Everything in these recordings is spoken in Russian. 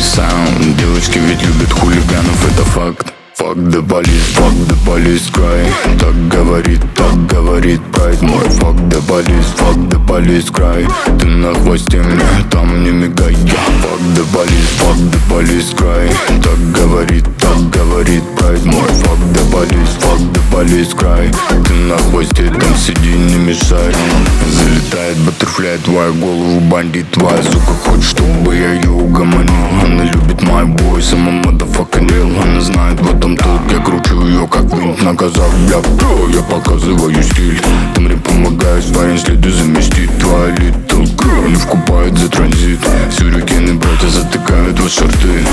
саунд. Девочки ведь любят хулиганов, это факт. Fuck the police cry. Так говорит прайд мой. Fuck the police cry. Ты на хвосте мне, там не мигай. Fuck the police cry. Так говорит прайд мой. Fuck the police cry. Ты на хвосте, там сиди, не мешай. Залетает баттерфляй, твою голову бандит. Твоя сука хочет, чтобы я ее угомонил. Она любит мой бой, сама motherfucking real. Она знает в этом толк, я кручу ее как винт на казах. Бля, бро, я показываю стиль. Ты мне помогаешь свои следы заместить. Твоя little girl не вкупает за транзит. Сюрикены братья затыкают в шорты.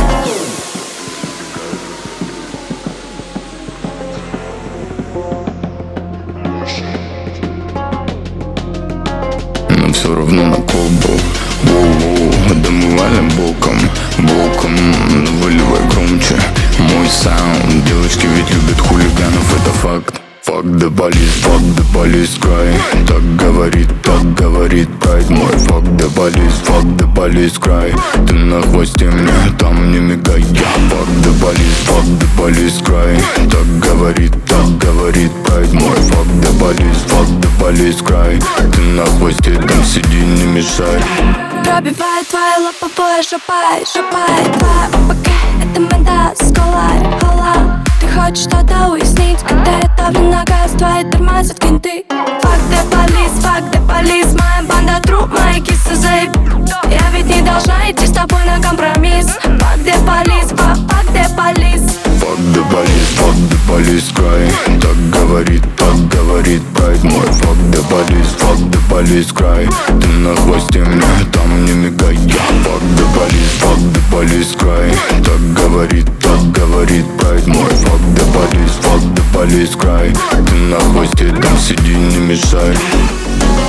Но все равно на колбу. Воу-воу, да мы валим боком. Но выливай громче мой саунд. Девочки ведь любят хулиганов, это факт. Fuck the police cry. Так говорит прайд мой. Fuck the police cry. Ты на хвосте мне, там не мигай. Fuck the police cry. Так говорит прайд мой. Fuck the police cry. Ты на хвосте, там сиди, не мешай. Пробивает твои лобовое, шапает твоя ОПК. Это мента с кола. Ты хочешь что-то уяснить, когда я давлю на газ, твои тормозят кенты. Fuck the police, моя банда труп, мои кисы заеб. Я ведь не должна идти с тобой на компромисс. Fuck the police, fuck the police. Fuck the police cry. Так говорит прайд мой. Fuck the police cry. Ты на хвосте мне, там не мигай. Fuck the police cry. Так говорит прайд мой. Fuck the police cry. Ты на хвосте, там сиди, не мешай.